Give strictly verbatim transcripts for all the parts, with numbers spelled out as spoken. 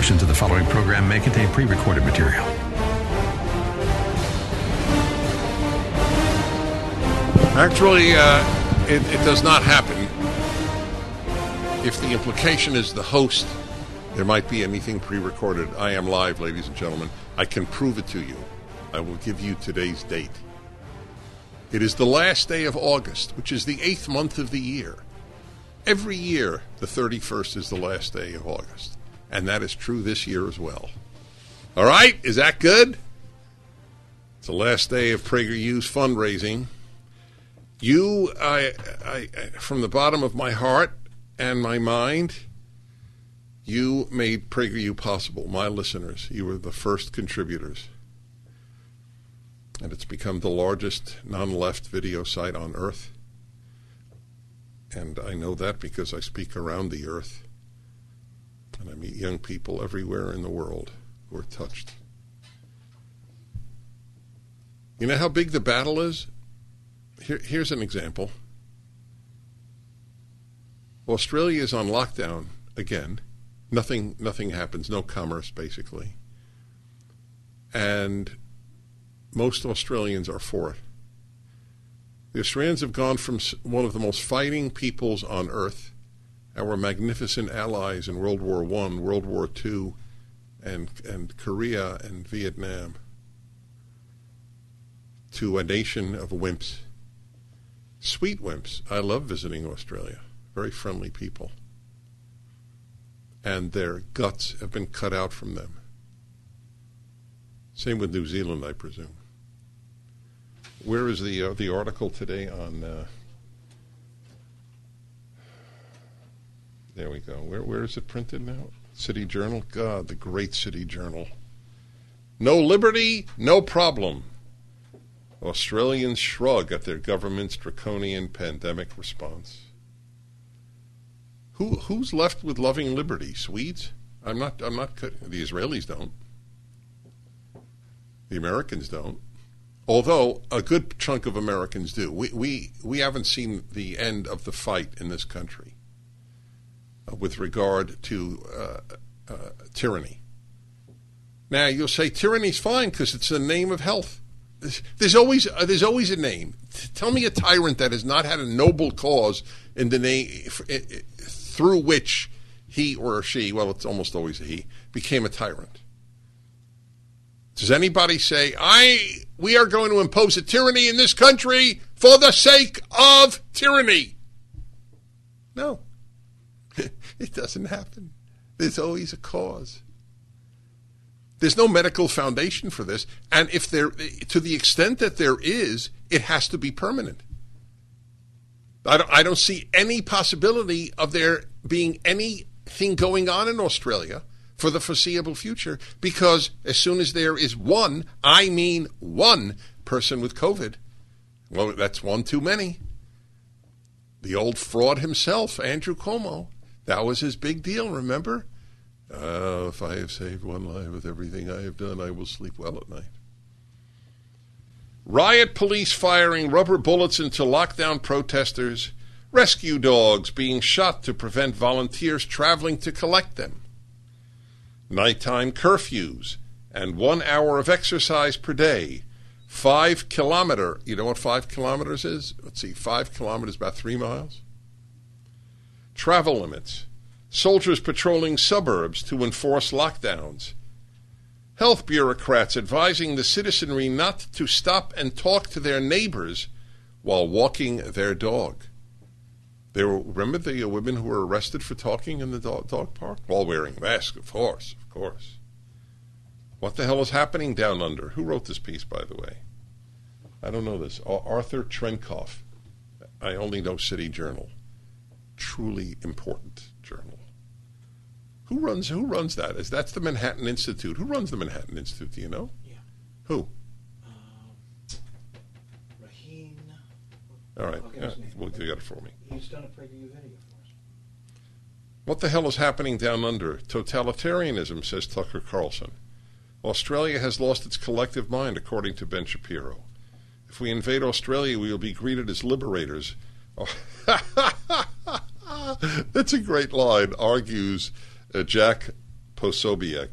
Portions of the following program may contain pre-recorded material. Actually, uh, it, it does not happen. If the implication is the host, there might be anything pre-recorded. I am live, ladies and gentlemen. I can prove it to you. I will give you today's date. It is the last day of August, which is the eighth month of the year. Every year, the thirty-first is the last day of August. And that is true this year as well. All right? Is that good? It's the last day of PragerU's fundraising. You, I, I, from the bottom of my heart and my mind, you made PragerU possible, my listeners. You were the first contributors. And it's become the largest non-left video site on earth. And I know that because I speak around the earth. And I meet young people everywhere in the world who are touched. You know how big the battle is? Here, here's an example. Australia is on lockdown again. Nothing, nothing happens. No commerce, basically. And most Australians are for it. The Australians have gone from one of the most fighting peoples on earth, our magnificent allies in World War One, World War Two, and and Korea and Vietnam, to a nation of wimps. Sweet wimps. I love visiting Australia. Very friendly people. And their guts have been cut out from them. Same with New Zealand, I presume. Where is the uh, the article today on... Uh, there we go. Where Where is it printed now? City Journal? God, the great City Journal. No liberty, no problem. Australians shrug at their government's draconian pandemic response. Who Who's left with loving liberty? Swedes? I'm not, I'm not, the Israelis don't. The Americans don't. Although a good chunk of Americans do. We we, we haven't seen the end of the fight in this country uh, with regard to uh, uh, tyranny. Now, you'll say tyranny's fine because it's the name of health. There's, there's always uh, there's always a name. Tell me a tyrant that has not had a noble cause in the name through which he or she, well, it's almost always a he, became a tyrant. Does anybody say, I, we are going to impose a tyranny in this country for the sake of tyranny? No. It doesn't happen. There's always a cause. There's no medical foundation for this. And if there, to the extent that there is, it has to be permanent. I don't, I don't see any possibility of there being anything going on in Australia for the foreseeable future, because as soon as there is one, I mean one person with COVID, well, that's one too many. The old fraud himself, Andrew Cuomo, that was his big deal, remember? Uh, if I have saved one life with everything I have done, I will sleep well at night. Riot police firing rubber bullets into lockdown protesters. Rescue dogs being shot to prevent volunteers traveling to collect them. Nighttime curfews and one hour of exercise per day. Five kilometer, you know what five kilometers is? Let's see, five kilometers, about three miles. Travel limits. Soldiers patrolling suburbs to enforce lockdowns. Health bureaucrats advising the citizenry not to stop and talk to their neighbors while walking their dog. There were, remember the uh, women who were arrested for talking in the dog, dog park? While wearing masks, of course, of course. What the hell is happening down under? Who wrote this piece, by the way? I don't know this. Arthur Trenkoff. I only know City Journal. Truly important journal. Who runs Who runs that? Is that's the Manhattan Institute? Who runs the Manhattan Institute? Do you know? Yeah. Who? Um, Raheen. All right. Yeah, well, you got it for me. He's done a PragerU video for us. What the hell is happening down under? Totalitarianism, says Tucker Carlson. Australia has lost its collective mind, according to Ben Shapiro. If we invade Australia, we will be greeted as liberators. Oh. That's a great line, argues uh, Jack Posobiec.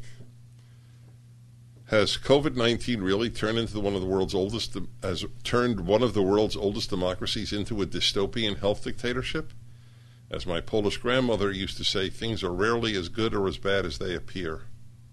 Has COVID nineteen really turned into one of the world's oldest has turned one of the world's oldest democracies into a dystopian health dictatorship? As my Polish grandmother used to say, things are rarely as good or as bad as they appear.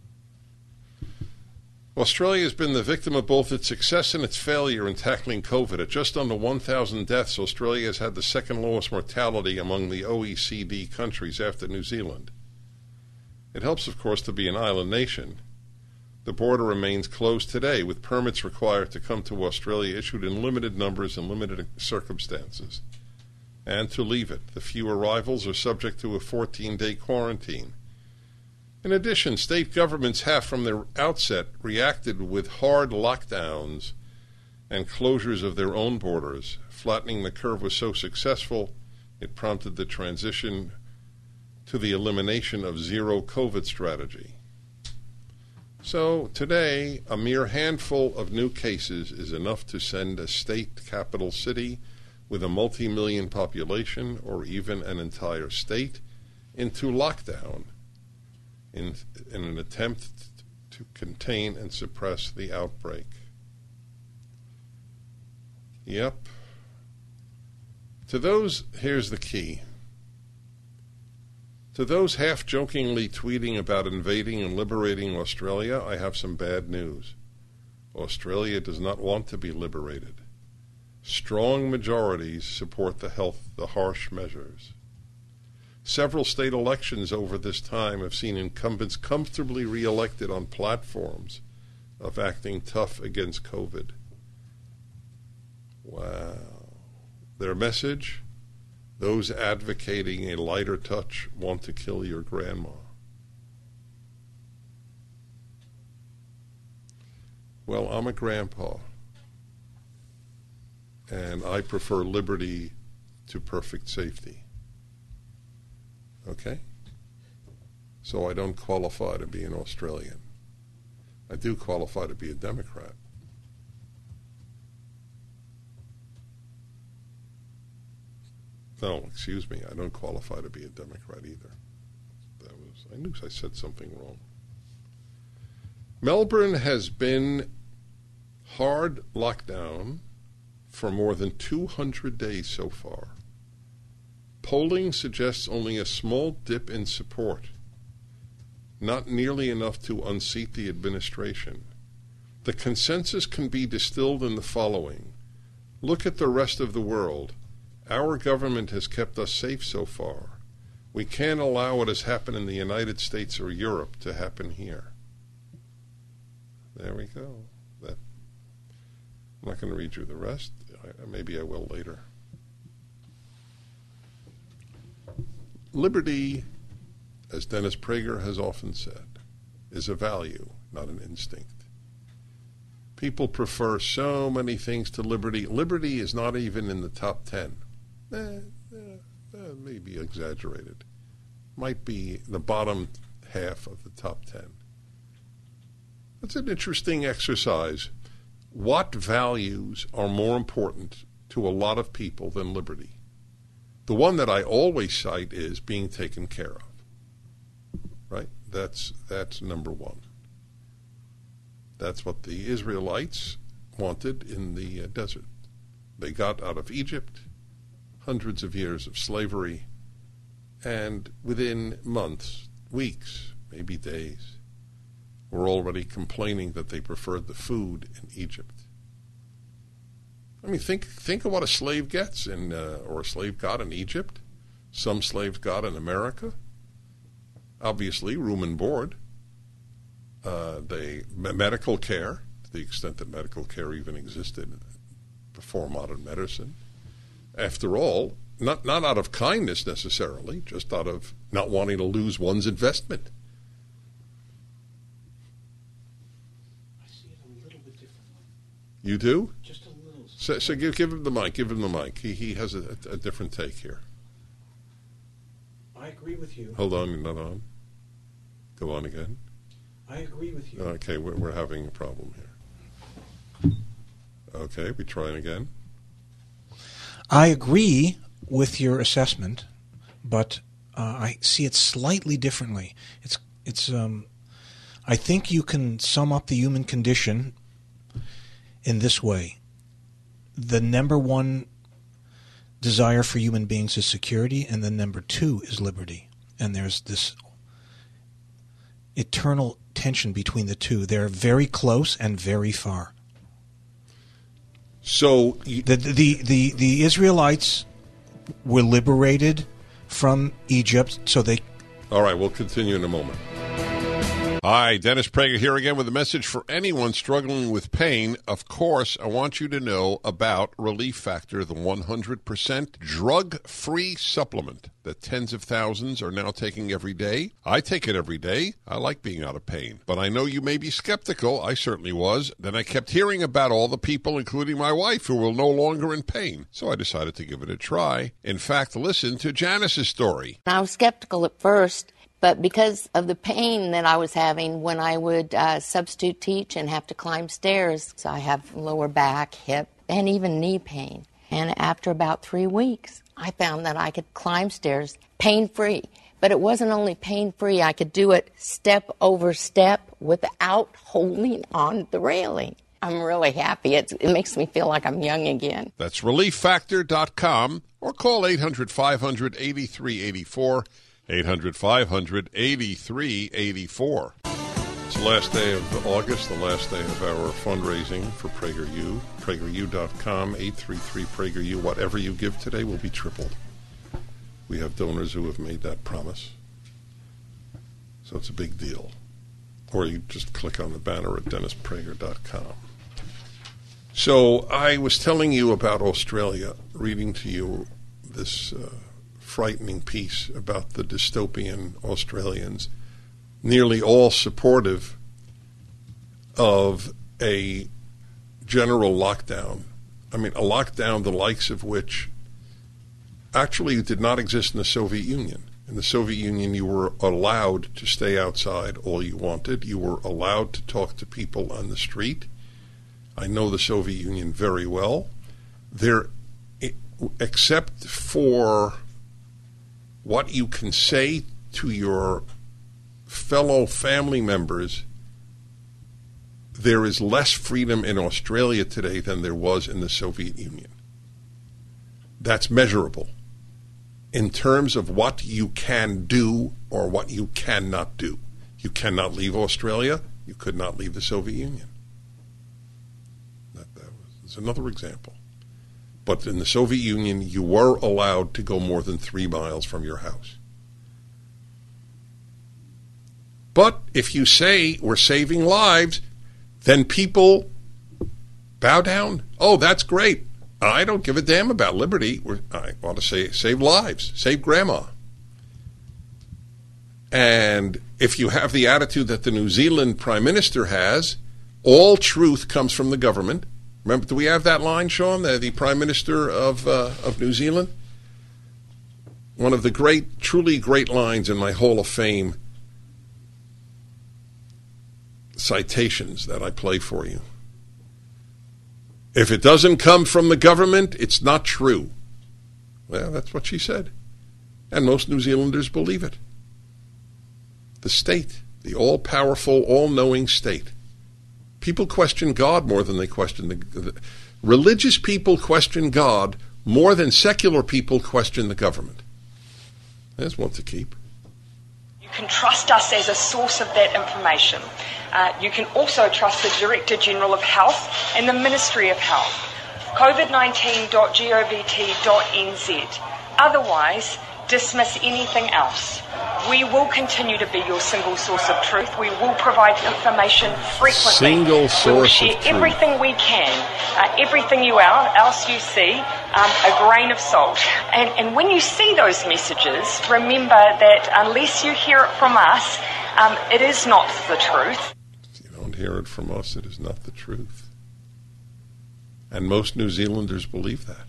Australia has been the victim of both its success and its failure in tackling COVID. At just under one thousand deaths, Australia has had the second lowest mortality among the O E C D countries after New Zealand. It helps, of course, to be an island nation. The border remains closed today, with permits required to come to Australia issued in limited numbers and limited circumstances. And to leave it, the few arrivals are subject to a fourteen-day quarantine. In addition, state governments have from their outset reacted with hard lockdowns and closures of their own borders. Flattening the curve was so successful, it prompted the transition to the elimination of zero COVID strategy. So today, a mere handful of new cases is enough to send a state capital city with a multi-million population, or even an entire state, into lockdown in, in an attempt to contain and suppress the outbreak. Yep. To those, here's the key. To those half-jokingly tweeting about invading and liberating Australia, I have some bad news. Australia does not want to be liberated. Strong majorities support the health, the harsh measures. Several state elections over this time have seen incumbents comfortably re-elected on platforms of acting tough against COVID. Wow. Their message? Those advocating a lighter touch want to kill your grandma. Well, I'm a grandpa, and I prefer liberty to perfect safety. Okay? So I don't qualify to be an Australian. I do qualify to be a Democrat. No, excuse me, I don't qualify to be a Democrat either. That was I knew I said something wrong. Melbourne has been hard lockdown for more than two hundred days so far. Polling suggests only a small dip in support, not nearly enough to unseat the administration. The consensus can be distilled in the following. Look at the rest of the world. Our government has kept us safe so far. We can't allow what has happened in the United States or Europe to happen here. There we go. That, I'm not going to read you the rest. I, maybe I will later. Liberty, as Dennis Prager has often said, is a value, not an instinct. People prefer so many things to liberty. Liberty is not even in the top ten. Eh, eh, eh, maybe exaggerated. Might be the bottom half of the top ten. That's an interesting exercise. What values are more important to a lot of people than liberty? The one that I always cite is being taken care of. Right? That's that's number one. That's what the Israelites wanted in the uh, desert. They got out of Egypt, hundreds of years of slavery, and within months, weeks, maybe days, were already complaining that they preferred the food in Egypt. I mean, think think of what a slave gets in, uh, or a slave got in Egypt. Some slaves got in America. Obviously, room and board. Uh, they medical care, to the extent that medical care even existed before modern medicine. After all, not not out of kindness necessarily, just out of not wanting to lose one's investment. I see it a little bit differently. You do? Just a little. So, so give, give him the mic. Give him the mic. He he has a, a different take here. I agree with you. Hold on, you're not on. Go on again. I agree with you. Okay, we're, we're having a problem here. Okay, we trying again. I agree with your assessment, but uh, I see it slightly differently. It's It's um, I think you can sum up the human condition in this way. The number one desire for human beings is security, and the number two is liberty. And there's this eternal tension between the two. They're very close and very far. So you- the, the the the Israelites were liberated from Egypt, so they. All right, we'll continue in a moment. Hi, Dennis Prager here again with a message for anyone struggling with pain. Of course, I want you to know about Relief Factor, the one hundred percent drug-free supplement that tens of thousands are now taking every day. I take it every day. I like being out of pain. But I know you may be skeptical. I certainly was. Then I kept hearing about all the people, including my wife, who were no longer in pain. So I decided to give it a try. In fact, listen to Janice's story. I was skeptical at first. But because of the pain that I was having when I would uh, substitute teach and have to climb stairs, so I have lower back, hip, and even knee pain. And after about three weeks, I found that I could climb stairs pain-free. But it wasn't only pain-free, I could do it step over step without holding on the railing. I'm really happy. It's, it makes me feel like I'm young again. That's relief factor dot com or call eight hundred, five hundred, eighty-three eighty-four. eight hundred, five hundred, eighty-three eighty-four. It's the last day of August, the last day of our fundraising for PragerU. PragerU dot com, eight three three PragerU. Whatever you give today will be tripled. We have donors who have made that promise. So it's a big deal. Or you just click on the banner at dennis prager dot com. So I was telling you about Australia, reading to you this Uh, frightening piece about the dystopian Australians, nearly all supportive of a general lockdown. I mean, a lockdown the likes of which actually did not exist in the Soviet Union. In the Soviet Union, you were allowed to stay outside all you wanted. You were allowed to talk to people on the street. I know the Soviet Union very well. There, except for what you can say to your fellow family members, there is less freedom in Australia today than there was in the Soviet Union. That's measurable in terms of what you can do or what you cannot do. You cannot leave Australia. You could not leave the Soviet Union. That, that was another example. But in the Soviet Union, you were allowed to go more than three miles from your house. But if you say we're saving lives, then people bow down. Oh, that's great. I don't give a damn about liberty. We're, I want to say save lives, save grandma. And if you have the attitude that the New Zealand Prime Minister has, all truth comes from the government. Remember, do we have that line, Sean, the, the Prime Minister of uh, of New Zealand? One of the great, truly great lines in my Hall of Fame citations that I play for you. If it doesn't come from the government, it's not true. Well, that's what she said. And most New Zealanders believe it. The state, the all-powerful, all-knowing state. People question God more than they question the, the... Religious people question God more than secular people question the government. There's one to keep. You can trust us as a source of that information. Uh, you can also trust the Director General of Health and the Ministry of Health. covid nineteen dot govt dot n z. Otherwise, dismiss anything else. We will continue to be your single source of truth. We will provide information frequently. Single source we'll share of truth. everything we can, uh, everything you are, else you see, um, a grain of salt. And, and when you see those messages, remember that unless you hear it from us, um, it is not the truth. If you don't hear it from us, it is not the truth. And most New Zealanders believe that.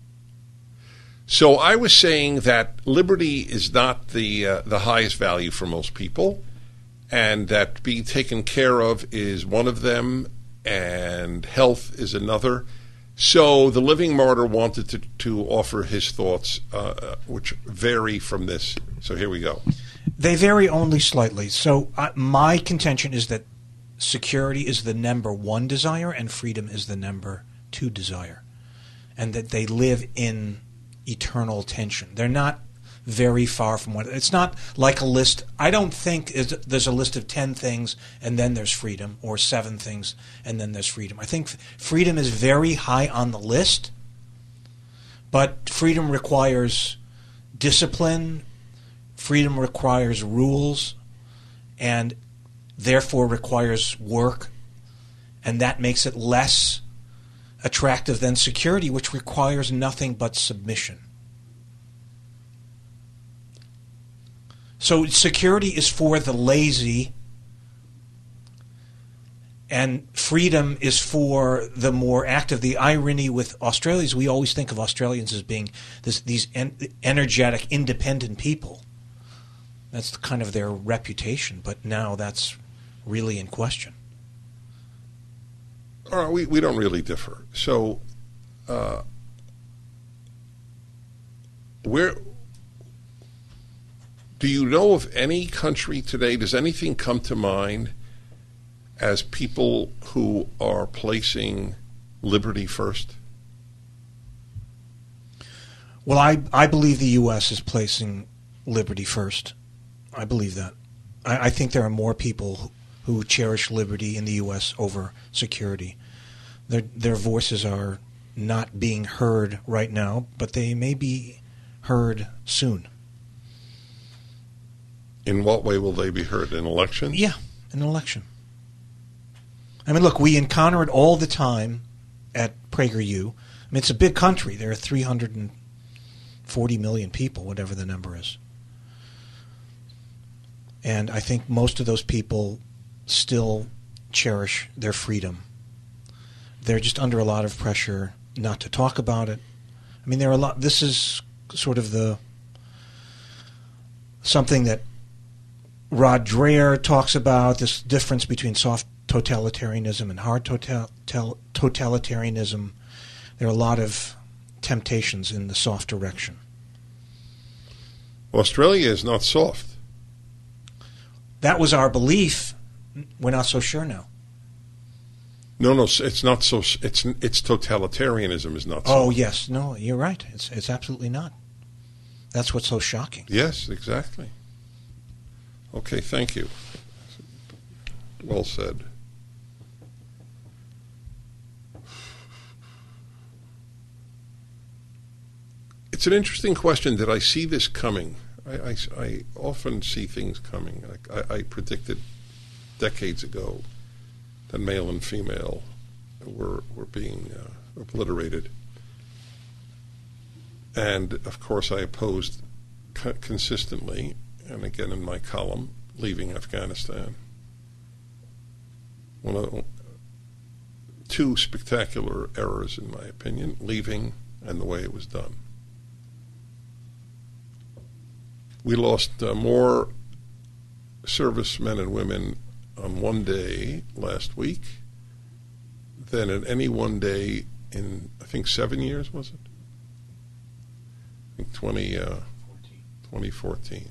So I was saying that liberty is not the uh, the highest value for most people, and that being taken care of is one of them, and health is another. So the Living Martyr wanted to, to offer his thoughts, uh, which vary from this. So here we go. They vary only slightly. So uh, my contention is that security is the number one desire and freedom is the number two desire, and that they live in eternal tension. They're not very far from one. It's not like a list. I don't think there's a list of ten things and then there's freedom, or seven things and then there's freedom. I think freedom is very high on the list, but freedom requires discipline, freedom requires rules, and therefore requires work, and that makes it less attractive than security, which requires nothing but submission. So security is for the lazy, and freedom is for the more active. The irony with Australians, we always think of Australians as being this, these en- energetic, independent people. That's kind of their reputation, but now that's really in question. All right, we, we don't really differ. So, uh, where... do you know of any country today, does anything come to mind as people who are placing liberty first? Well, I, I believe the U S is placing liberty first. I believe that. I, I think there are more people who cherish liberty in the U S over security. Their, their voices are not being heard right now, but they may be heard soon. In what way will they be heard? In elections? Yeah, in an election. I mean, look, we encounter it all the time at PragerU. I mean, it's a big country. There are three hundred forty million people, whatever the number is. And I think most of those people still cherish their freedom. They're just under a lot of pressure not to talk about it. I mean, there are a lot. This is sort of the something that Rod Dreher talks about, this difference between soft totalitarianism and hard total, tel, totalitarianism. There are a lot of temptations in the soft direction. Well, Australia is not soft. That was our belief. We're not so sure now. No, no, it's not so. It's it's totalitarianism is not. Oh soft. yes, no, you're right. It's it's absolutely not. That's what's so shocking. Yes, exactly. Okay, thank you. Well said. It's an interesting question. Did I see this coming? I, I, I often see things coming. I, I, I predicted decades ago that male and female were were being uh, obliterated. And, of course, I opposed co- consistently, and again in my column, leaving Afghanistan. One of two spectacular errors, in my opinion, leaving and the way it was done. We lost uh, more servicemen and women on one day last week than at any one day in, I think, seven years, was it? I think twenty, uh, twenty fourteen.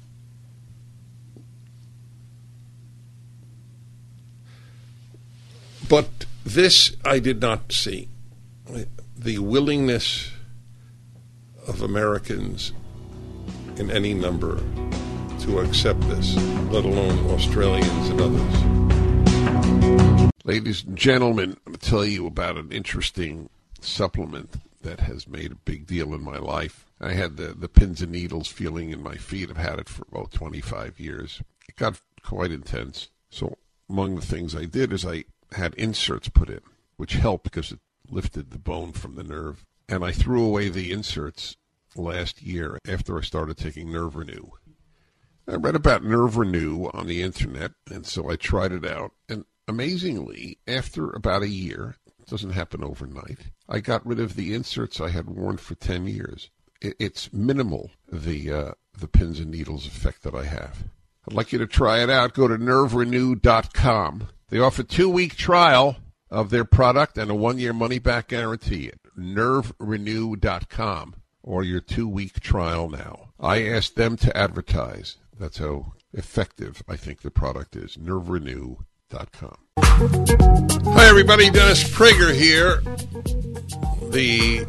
But this I did not see. The willingness of Americans in any number to accept this, let alone Australians and others. Ladies and gentlemen, I'm going to tell you about an interesting supplement that has made a big deal in my life. I had the, the pins and needles feeling in my feet. I've had it for about twenty-five years. It got quite intense. So among the things I did is I had inserts put in, which helped because it lifted the bone from the nerve. And I threw away the inserts last year after I started taking Nerve Renew. I read about Nerve Renew on the internet, and so I tried it out. And amazingly, after about a year, it doesn't happen overnight, I got rid of the inserts I had worn for ten years. It, it's minimal, the uh, the pins and needles effect that I have. I'd like you to try it out. Go to nerve renew dot com. They offer a two-week trial of their product and a one-year money-back guarantee at nerve renew dot com, or your two-week trial now. I asked them to advertise. That's how effective I think the product is. nerve renew dot com. Hi, everybody. Dennis Prager here. The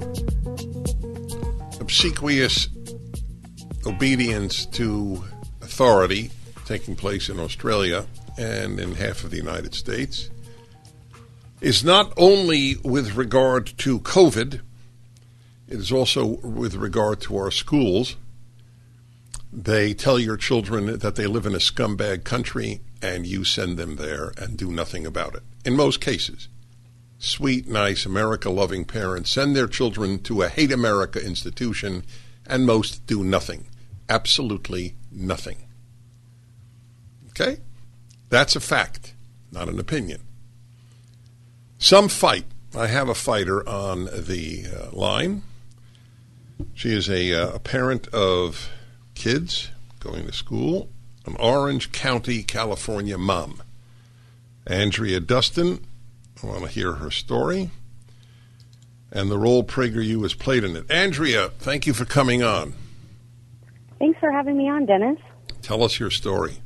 obsequious obedience to authority taking place in Australia and in half of the United States is not only with regard to COVID, it is also with regard to our schools. They tell your children that they live in a scumbag country, and you send them there and do nothing about it. In most cases, sweet, nice, America-loving parents send their children to a hate America institution, and most do nothing. Absolutely nothing. Okay? That's a fact, not an opinion. Some fight. I have a fighter on the uh, line. She is a, uh, a parent of kids going to school, an Orange County, California mom. Andrea Dustin, I want to hear her story and the role PragerU has played in it. Andrea, thank you for coming on. Thanks for having me on, Dennis. Tell us your story.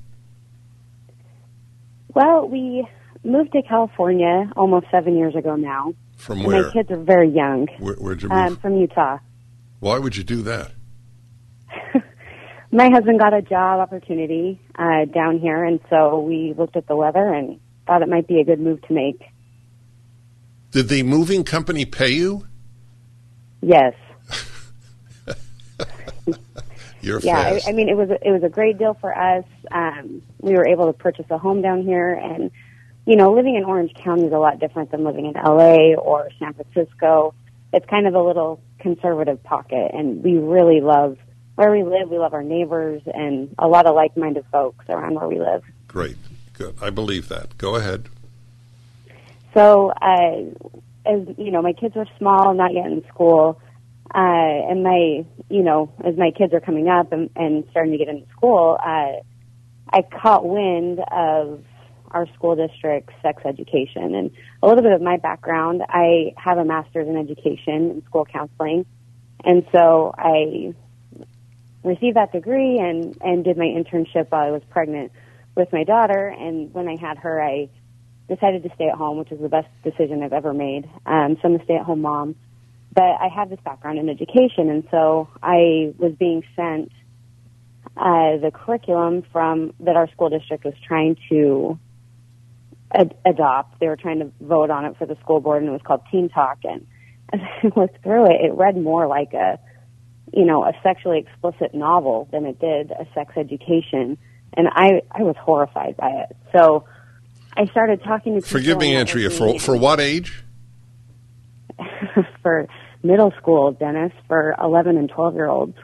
Well, we moved to California almost seven years ago now. From and where? My kids are very young. Where, where'd you move? Um, from Utah. Why would you do that? My husband got a job opportunity uh, down here, and so we looked at the weather and thought it might be a good move to make. Did the moving company pay you? Yes. You're yeah, fast. I, I mean, it was a, it was a great deal for us. Um, we were able to purchase a home down here, and you know, living in Orange County is a lot different than living in L A or San Francisco. It's kind of a little conservative pocket, and we really love where we live. We love our neighbors and a lot of like-minded folks around where we live. Great. Good. I believe that. Go ahead. So, uh, as you know, my kids are small, not yet in school, uh, and my, you know, as my kids are coming up and, and starting to get into school, uh, I caught wind of our school district's sex education. And a little bit of my background, I have a master's in education and school counseling, and so I received that degree and, and did my internship while I was pregnant with my daughter. And when I had her, I decided to stay at home, which is the best decision I've ever made. Um, so I'm a stay-at-home mom. But I have this background in education, and so I was being sent uh, the curriculum from that our school district was trying to ad- adopt. They were trying to vote on it for the school board, and it was called Teen Talk. And as I looked through it, it read more like a you know, a sexually explicit novel than it did a sex education. And I, I was horrified by it. So I started talking to people. Forgive me, Andrea, for, for what age? For middle school, Dennis, for eleven and twelve-year-olds.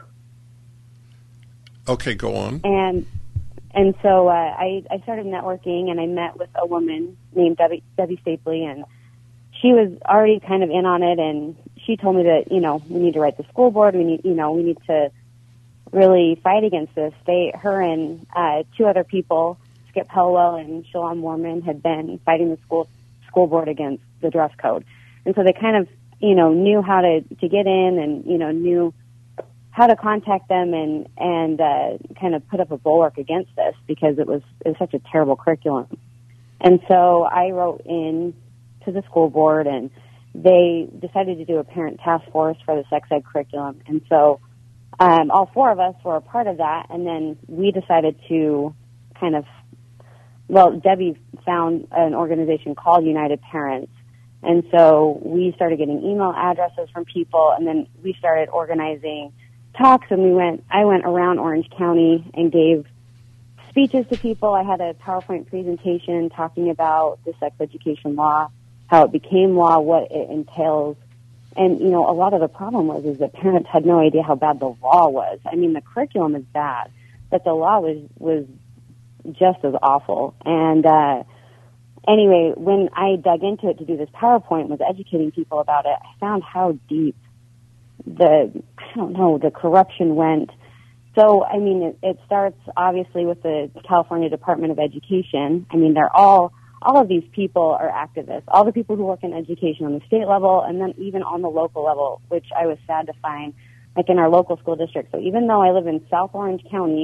Okay, go on. And and so uh, I, I started networking, and I met with a woman named Debbie, Debbie Stapley, and she was already kind of in on it, and she told me that, you know, we need to write the school board. We need, you know, we need to really fight against this. They, her and uh, two other people, Skip Hellwell and Shalom Mormon, had been fighting the school school board against the dress code. And so they kind of, you know, knew how to, to get in and, you know, knew how to contact them and, and uh, kind of put up a bulwark against this because it was, it was such a terrible curriculum. And so I wrote in to the school board, and they decided to do a parent task force for the sex ed curriculum. And so um, all four of us were a part of that, and then we decided to kind of, well, Debbie found an organization called United Parents, and so we started getting email addresses from people, and then we started organizing talks, and we went, I went around Orange County and gave speeches to people. I had a PowerPoint presentation talking about the sex education law, how it became law, what it entails. And, you know, a lot of the problem was is that parents had no idea how bad the law was. I mean, the curriculum is bad, but the law was, was just as awful. And uh, anyway, when I dug into it to do this PowerPoint and was educating people about it, I found how deep the, I don't know, the corruption went. So, I mean, it, it starts obviously with the California Department of Education. I mean, they're all, all of these people are activists. All the people who work in education on the state level and then even on the local level, which I was sad to find, like in our local school district. So even though I live in South Orange County,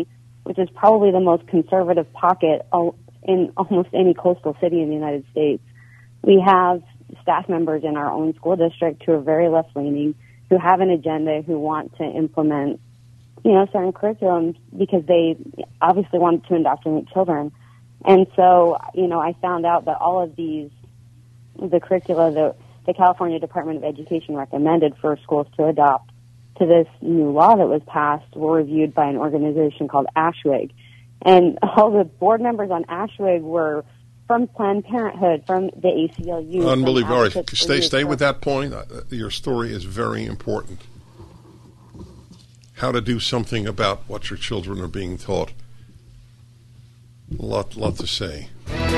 which is probably the most conservative pocket in almost any coastal city in the United States. We have staff members in our own school district who are very left-leaning, who have an agenda, who want to implement, you know, certain curriculums because they obviously want to indoctrinate children. And so, you know, I found out that all of these, the curricula that the California Department of Education recommended for schools to adopt to this new law that was passed were reviewed by an organization called ASHWIG. And all the board members on ASHWIG were from Planned Parenthood, from the A C L U. Unbelievable. All right, stay, stay with that point. Uh, your story is very important. How to do something about what your children are being taught. A lot, lot to say.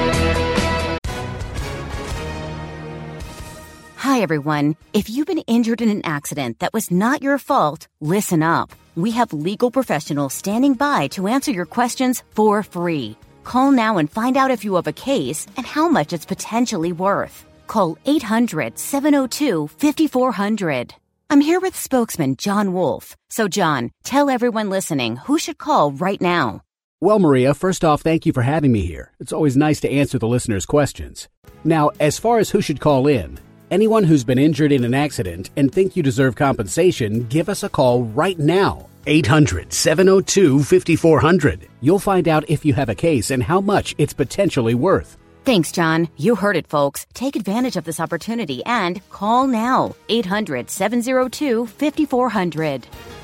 Hi, everyone. If you've been injured in an accident that was not your fault, listen up. We have legal professionals standing by to answer your questions for free. Call now and find out if you have a case and how much it's potentially worth. Call eight hundred, seven oh two, five four zero zero. I'm here with spokesman John Wolf. So, John, tell everyone listening who should call right now. Well, Maria, first off, thank you for having me here. It's always nice to answer the listeners' questions. Now, as far as who should call in, anyone who's been injured in an accident and think you deserve compensation, give us a call right now. eight hundred, seven oh two, five four zero zero. You'll find out if you have a case and how much it's potentially worth. Thanks, John. You heard it, folks. Take advantage of this opportunity and call now. eight hundred, seven oh two, five four zero zero.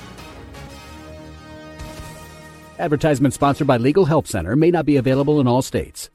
Advertisement sponsored by Legal Help Center. May not be available in all states.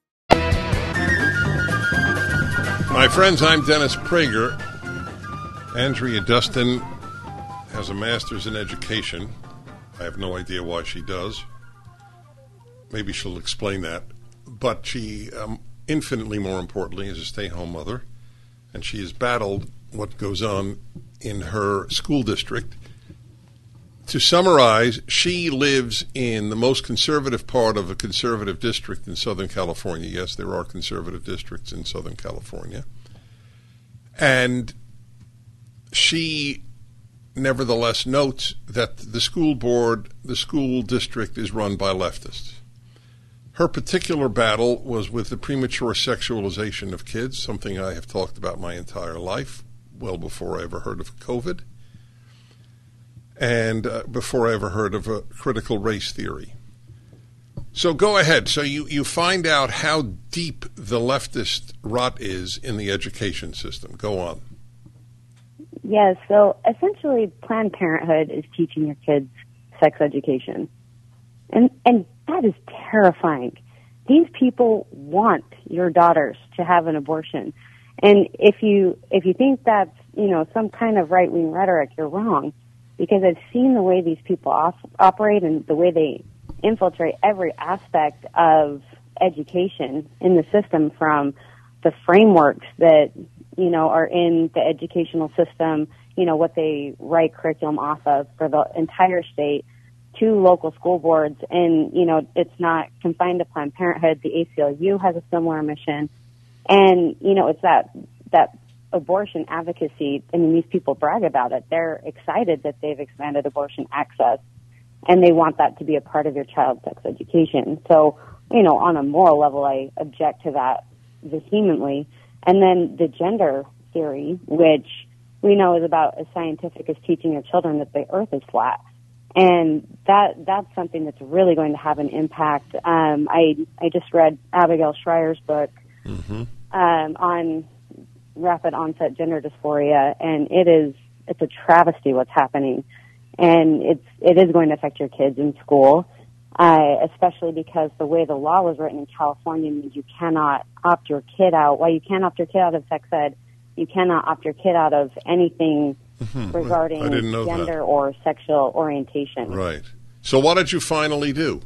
My friends, I'm Dennis Prager. Andrea Dustin has a master's in education. I have no idea why she does. Maybe she'll explain that. But she, um, infinitely more importantly, is a stay-home mother, and she has battled what goes on in her school district. To summarize, she lives in the most conservative part of a conservative district in Southern California. Yes, there are conservative districts in Southern California. And she nevertheless notes that the school board, the school district is run by leftists. Her particular battle was with the premature sexualization of kids, something I have talked about my entire life, well before I ever heard of COVID, and uh, before I ever heard of a critical race theory. So go ahead. So you, you find out how deep the leftist rot is in the education system. Go on. Yes, so essentially Planned Parenthood is teaching your kids sex education. And and that is terrifying. These people want your daughters to have an abortion. And if you if you think that's, you know, some kind of right-wing rhetoric, you're wrong. Because I've seen the way these people off, operate and the way they infiltrate every aspect of education in the system, from the frameworks that, you know, are in the educational system, you know, what they write curriculum off of for the entire state, to local school boards. And, you know, it's not confined to Planned Parenthood. The A C L U has a similar mission. And, you know, it's that, that abortion advocacy. I mean, these people brag about it. They're excited that they've expanded abortion access, and they want that to be a part of your child's sex education. So, you know, on a moral level, I object to that vehemently. And then the gender theory, which we know is about as scientific as teaching your children that the earth is flat. And that that's something that's really going to have an impact. Um, I I just read Abigail Schreier's book mm-hmm. um, on rapid onset gender dysphoria, and it is it's a travesty what's happening, and it's it is going to affect your kids in school, uh, especially because the way the law was written in California means you cannot opt your kid out. While you can opt your kid out of sex ed, you cannot opt your kid out of anything mm-hmm. regarding gender that. or sexual orientation. Right. So what did you finally do?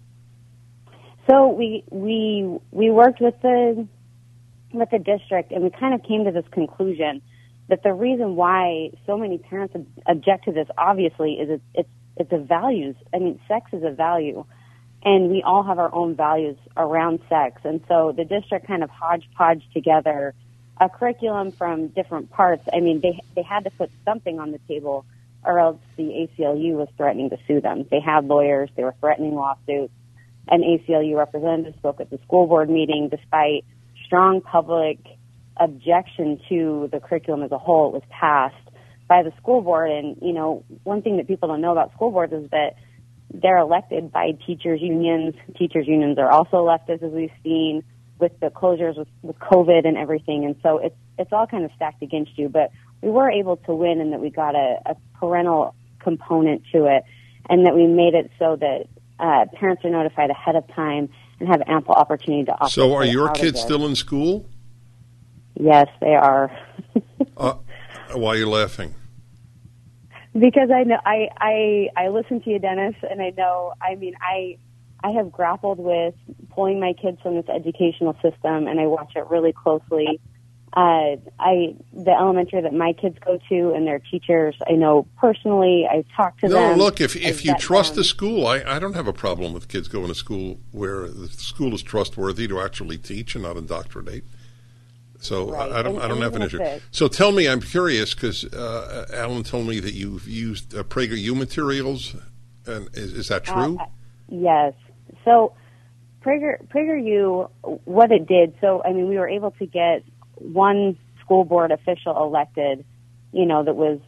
So we we we worked with the with the district, and we kind of came to this conclusion that the reason why so many parents object to this, obviously, is it's it's, it's a values. I mean, sex is a value, and we all have our own values around sex. And so the district kind of hodgepodge together a curriculum from different parts. I mean, they they had to put something on the table or else the A C L U was threatening to sue them. They had lawyers. They were threatening lawsuits. An A C L U representative spoke at the school board meeting despite strong public objection to the curriculum as a whole. It was passed by the school board. And, you know, one thing that people don't know about school boards is that they're elected by teachers' unions. Teachers' unions are also leftist, as we've seen, with the closures with, with COVID and everything. And so it's it's all kind of stacked against you. But we were able to win in that we got a, a parental component to it, and that we made it so that uh, parents are notified ahead of time and have ample opportunity to opt. So are your kids still in school? Yes, they are. uh, why are you laughing? Because I know I, I I listen to you, Dennis, and I know. I mean, I I have grappled with pulling my kids from this educational system, and I watch it really closely. Uh, I the elementary that my kids go to and their teachers, I know personally. I talk to no, them. No, look, if if you trust them. the school, I, I don't have a problem with kids going to school where the school is trustworthy to actually teach and not indoctrinate. So right. I, I don't and, I don't have an issue. It. So tell me, I'm curious because uh, Alan told me that you've used uh, PragerU materials, and is, is that true? Uh, yes. So Prager PragerU, what it did. So I mean, we were able to get one school board official elected, you know, that was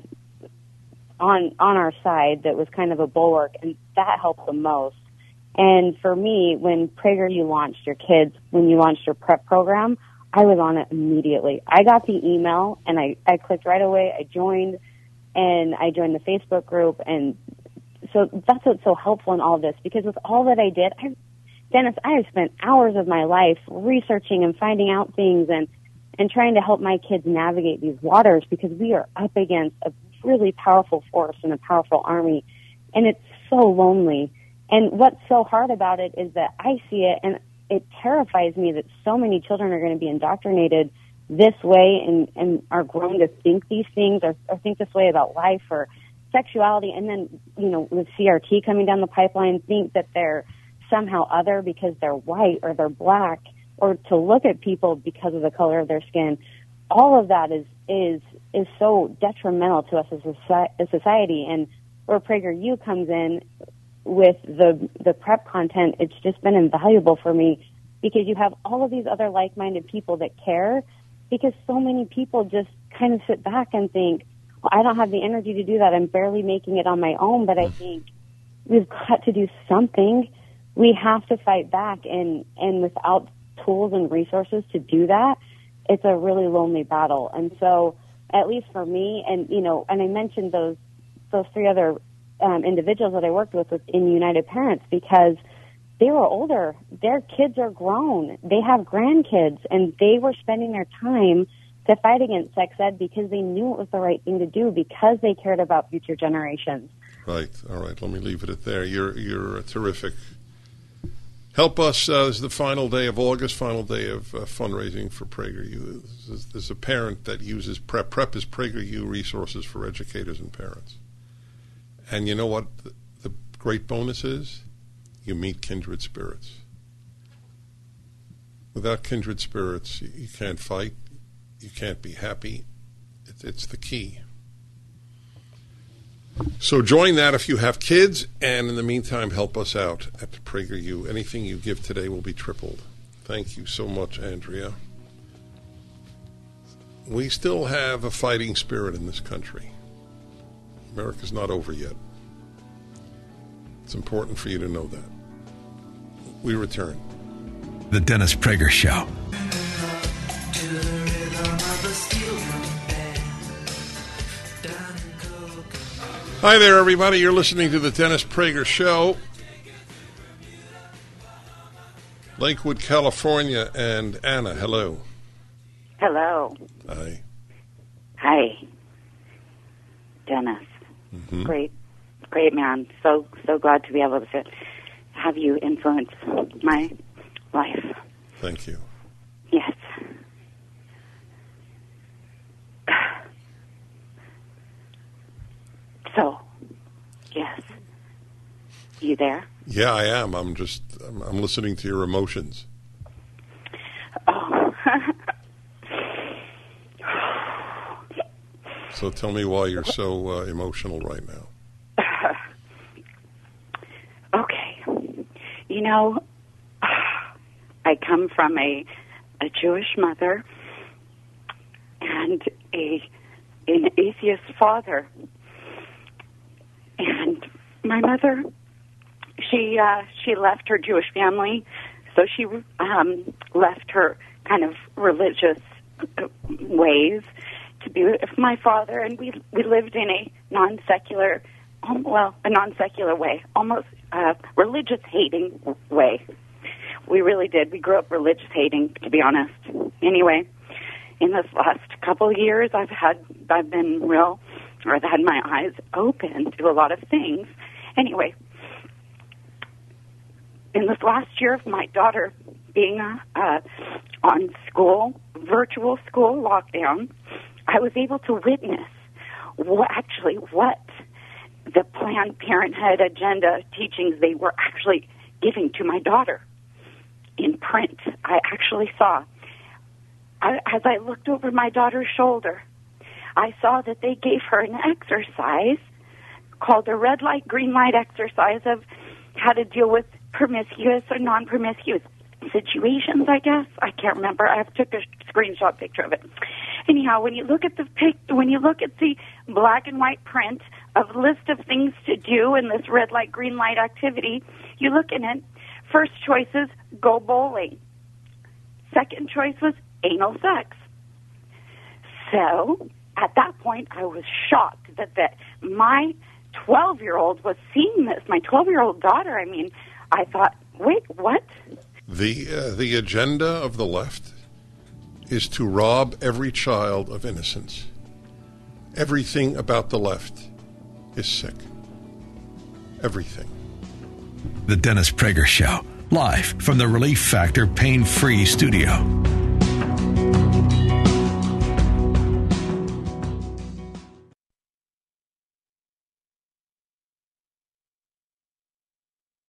on on our side, that was kind of a bulwark, and that helped the most. And for me, when PragerU launched your kids, when you launched your prep program, I was on it immediately. I got the email, and I, I clicked right away. I joined, and I joined the Facebook group, and so that's what's so helpful in all of this, because with all that I did, I, Dennis, I have spent hours of my life researching and finding out things and and trying to help my kids navigate these waters, because we are up against a really powerful force and a powerful army, and it's so lonely. And what's so hard about it is that I see it, and it terrifies me that so many children are going to be indoctrinated this way and, and are grown to think these things or, or think this way about life or sexuality, and then, you know, with C R T coming down the pipeline, think that they're somehow other because they're white or they're black, or to look at people because of the color of their skin. All of that is is is so detrimental to us as a society. And where PragerU comes in with the the prep content, it's just been invaluable for me, because you have all of these other like-minded people that care, because so many people just kind of sit back and think, well, I don't have the energy to do that. I'm barely making it on my own. But I think we've got to do something. We have to fight back, and, and without tools and resources to do that, it's a really lonely battle. And so, at least for me, and, you know, and I mentioned those those three other um, individuals that I worked with in United Parents, because they were older. Their kids are grown. They have grandkids, and they were spending their time to fight against sex ed because they knew it was the right thing to do, because they cared about future generations. Right. All right. Let me leave it at there. You're you're terrific. Help us. Uh, this is the final day of August, final day of uh, fundraising for PragerU. There's, there's a parent that uses PrEP. PrEP is PragerU resources for educators and parents. And you know what the, the great bonus is? You meet kindred spirits. Without kindred spirits, you, you can't fight. You can't be happy. It, it's the key. So join that if you have kids, and in the meantime, help us out at PragerU. Anything you give today will be tripled. Thank you so much, Andrea. We still have a fighting spirit in this country. America's not over yet. It's important for you to know that. We return. The Dennis Prager Show. Hi there, everybody. You're listening to the Dennis Prager Show. Lakewood, California, and Anna, hello. Hello. Hi. Hi. Dennis. Mm-hmm. Great, great man. So, so glad to be able to have you influence my life. Thank you. Yes. So, yes. You there? Yeah, I am. I'm just, I'm, I'm listening to your emotions. Oh. So tell me why you're so uh, emotional right now. Okay. You know, I come from a a Jewish mother and a an atheist father. And my mother, she uh, she left her Jewish family, so she um, left her kind of religious ways to be with my father, and we we lived in a non-secular, um, well, a non-secular way, almost uh, religious-hating way. We really did. We grew up religious-hating, to be honest. Anyway, in this last couple of years, I've had I've been real, or I've had my eyes open to a lot of things. Anyway, in this last year of my daughter being uh, on school, virtual school lockdown, I was able to witness what, actually what the Planned Parenthood agenda teachings they were actually giving to my daughter in print. I actually saw. I, as I looked over my daughter's shoulder, I saw that they gave her an exercise called a red light, green light exercise of how to deal with promiscuous or non-promiscuous situations, I guess. I can't remember. I took a screenshot picture of it. Anyhow, when you look at the pic, when you look at the black and white print of list of things to do in this red light, green light activity, you look in it. First choice is go bowling. Second choice was anal sex. So at that point, I was shocked that that my twelve-year-old was seeing this. My twelve-year-old daughter. I mean, I thought, wait, what? The uh, the agenda of the left is to rob every child of innocence. Everything about the left is sick. Everything. The Dennis Prager Show, live from the Relief Factor Pain-Free Studio.